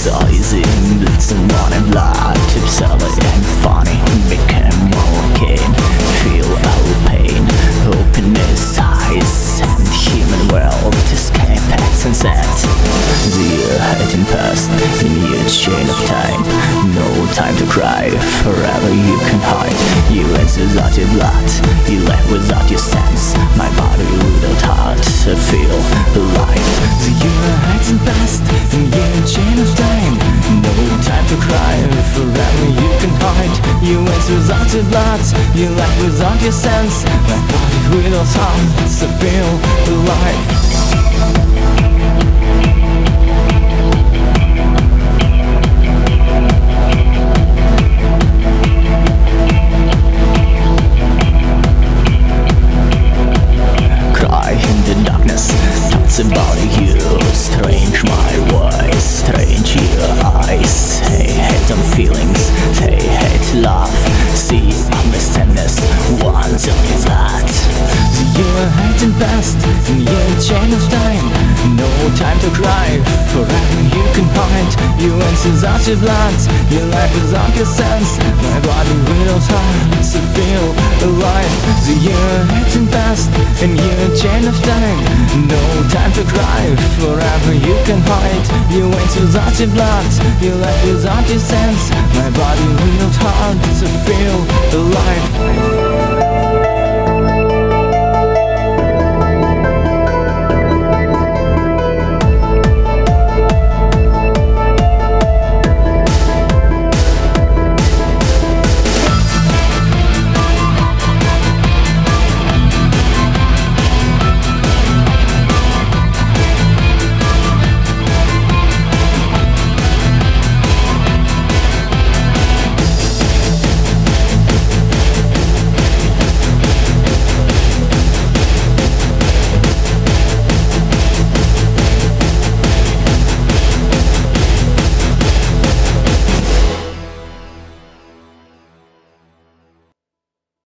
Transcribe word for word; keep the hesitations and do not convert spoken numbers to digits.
Sizing blitzen warning blood, absurd and funny, became more keen. Feel our pain, openness, eyes, and human world escape at sunset. The year hadn't passed in each chain of time. No time to cry, forever you can hide. You went without your blood, you left without your sense. My body without heart, I feel alive. The year hadn't passed in each chain of time. No time to cry, forever you can hide. You went without your blood, you left without your sense. My body without heart, I feel alive. About you, strange my voice, strange your eyes. They hate on feelings, they hate love. See understandness, one's only that. The year hadn't passed in your chain of time. No time to cry, forever you can hide. You went without your blood, your life without your sense. My body without heart to feel alive. The year hadn't passed in your chain of time. No time to cry, forever you can hide. You went without your blood, your life without your sense. My body without heart to feel alive.